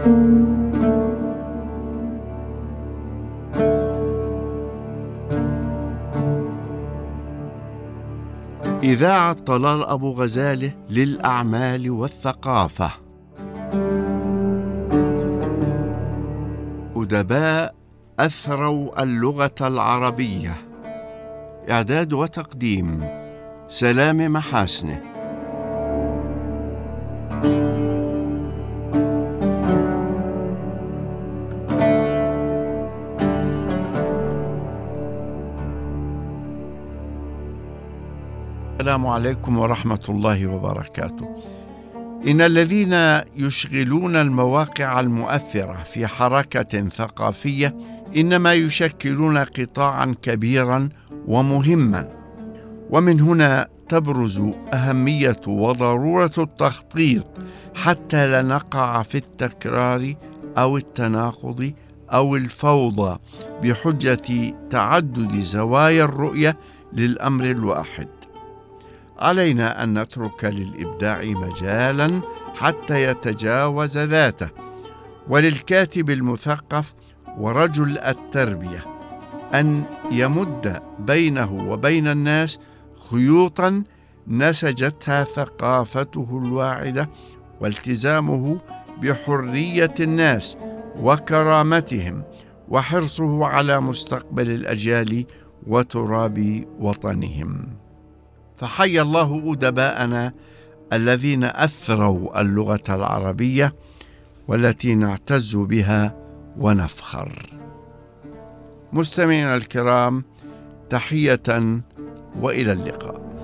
إذاعة طلال أبو غزالة للأعمال والثقافة. أدباء أثروا اللغة العربية. إعداد وتقديم سلام محاسنه. السلام عليكم ورحمة الله وبركاته. إن الذين يشغلون المواقع المؤثرة في حركة ثقافية إنما يشكلون قطاعا كبيرا ومهما، ومن هنا تبرز أهمية وضرورة التخطيط حتى لا نقع في التكرار أو التناقض أو الفوضى بحجة تعدد زوايا الرؤية للأمر الواحد. علينا أن نترك للإبداع مجالا حتى يتجاوز ذاته، وللكاتب المثقف ورجل التربية أن يمد بينه وبين الناس خيوطا نسجتها ثقافته الواعدة والتزامه بحرية الناس وكرامتهم وحرصه على مستقبل الأجيال وتراب وطنهم. فحي الله أدباءنا الذين أثروا اللغة العربية والتي نعتز بها ونفخر. مستمعينا الكرام، تحية وإلى اللقاء.